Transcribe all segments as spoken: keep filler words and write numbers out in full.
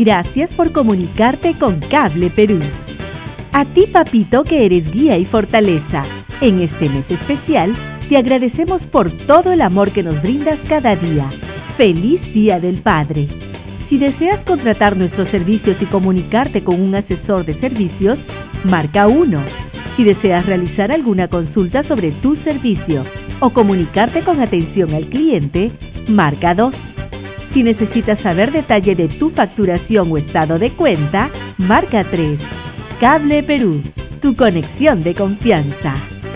Gracias por comunicarte con Cable Perú. A ti, papito, que eres guía y fortaleza, en este mes especial, te agradecemos por todo el amor que nos brindas cada día. ¡Feliz Día del Padre! Si deseas contratar nuestros servicios y comunicarte con un asesor de servicios, marca uno. Si deseas realizar alguna consulta sobre tu servicio o comunicarte con atención al cliente, marca dos. Si necesitas saber detalle de tu facturación o estado de cuenta, marca tres. Cable Perú, tu conexión de confianza.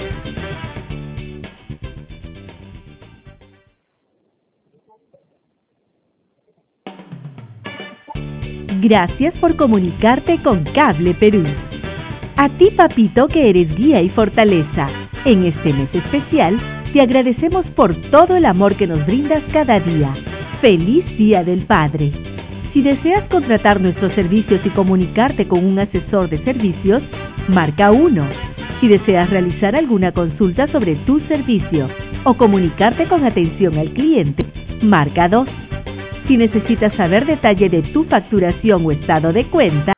Gracias por comunicarte con Cable Perú. A ti, papito, que eres guía y fortaleza, en este mes especial, te agradecemos por todo el amor que nos brindas cada día. ¡Feliz Día del Padre! Si deseas contratar nuestros servicios y comunicarte con un asesor de servicios, marca uno. Si deseas realizar alguna consulta sobre tu servicio o comunicarte con atención al cliente, marca dos. Si necesitas saber detalle de tu facturación o estado de cuenta,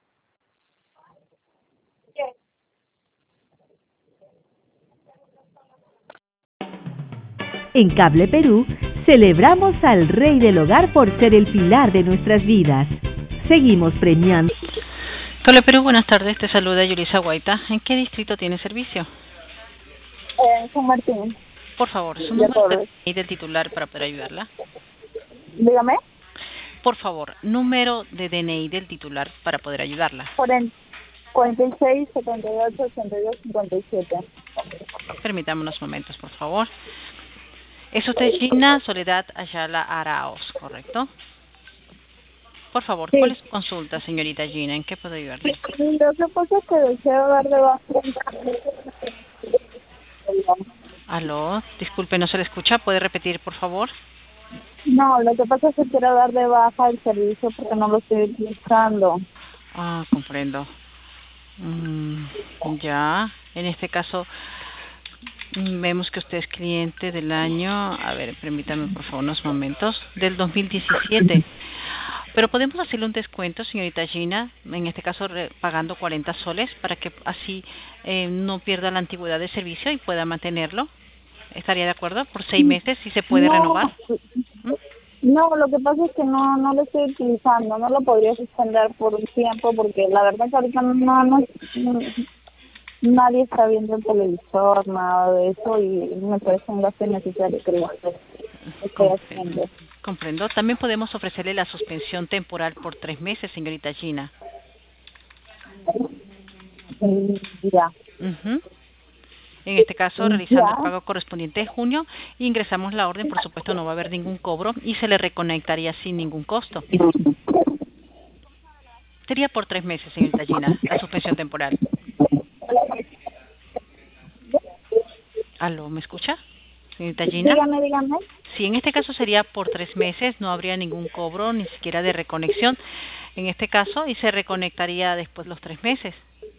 en Cable Perú, celebramos al Rey del Hogar por ser el pilar de nuestras vidas. Seguimos premiando. Cable Perú, buenas tardes. Te saluda Yulisa Guaita. ¿En qué distrito tiene servicio? En San Martín. Por favor, su número de D N I del titular para poder ayudarla. Dígame. Por favor, número de D N I del titular para poder ayudarla. cuarenta y seis, setenta y ocho, ochenta y dos, cincuenta y siete. Permítame unos momentos, por favor. Es usted Gina Soledad Ayala Araos, ¿correcto? Por favor, Sí. ¿cuál es su consulta, señorita Gina? ¿En qué puedo ayudarle? Lo que pasa es que deseo dar de baja. Aló, disculpe, no se le escucha. ¿Puede repetir, por favor? No, lo que pasa es que quiero dar de baja el servicio porque no lo estoy utilizando. Ah, comprendo. Mm, ya, en este caso, mm, vemos que usted es cliente del año, a ver, permítame por favor unos momentos, del dos mil diecisiete. Pero podemos hacerle un descuento, señorita Gina, en este caso re, pagando cuarenta soles, para que así eh, no pierda la antigüedad de servicio y pueda mantenerlo. ¿Estaría de acuerdo? Por seis meses, si se puede No, renovar. ¿Mm? no, lo que pasa es que no no lo estoy utilizando. No lo podría suspender por un tiempo porque la verdad es que ahorita no, no, no nadie está viendo el televisor, nada de eso, y me parece un gasto innecesario que lo estoy haciendo. Comprendo. También podemos ofrecerle la suspensión temporal por tres meses, señorita Gina. Mm, Ya. Uh-huh. En este caso, Mm, realizando Ya. el pago correspondiente de junio, ingresamos la orden, por supuesto no va a haber ningún cobro y se le reconectaría sin ningún costo. Sería por tres meses, señorita Gina, la suspensión temporal. ¿Aló, me escucha, señorita Gina? Dígame, dígame. Sí, en este caso sería por tres meses, no habría ningún cobro, ni siquiera de reconexión, en este caso, y se reconectaría después los tres meses.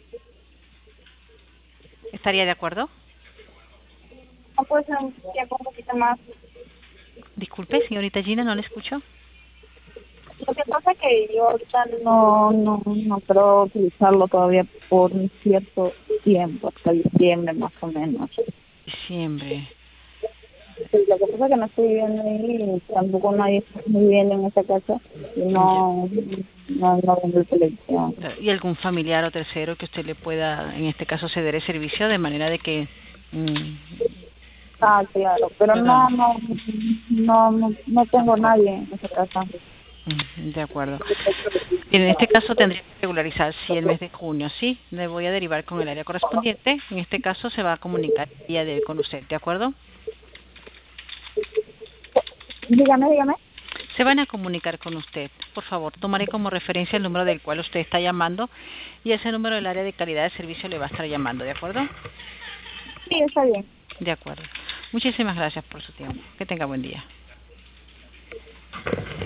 ¿Estaría de acuerdo? No puede ser un tiempo un poquito más. Disculpe, señorita Gina, no le escucho. Lo que pasa es que yo ahorita no, no, no creo utilizarlo todavía por un cierto tiempo, hasta diciembre más o menos. Diciembre. Sí, lo que pasa es que no estoy viviendo ahí y tampoco nadie está viviendo en esa casa y no, no, no vendo televisión. ¿Y algún familiar o tercero que usted le pueda, en este caso, ceder el servicio de manera de que... Mmm, Ah, claro, pero no, no, no, no, no tengo nadie en esa casa. De acuerdo. En este caso tendría que regularizar si el mes de junio, sí, le voy a derivar con el área correspondiente. En este caso se va a comunicar el día de hoy con usted, ¿de acuerdo? Dígame, dígame. Se van a comunicar con usted. Por favor, tomaré como referencia el número del cual usted está llamando y ese número del área de calidad de servicio le va a estar llamando, ¿de acuerdo? Sí, está bien. De acuerdo. Muchísimas gracias por su tiempo. Que tenga buen día.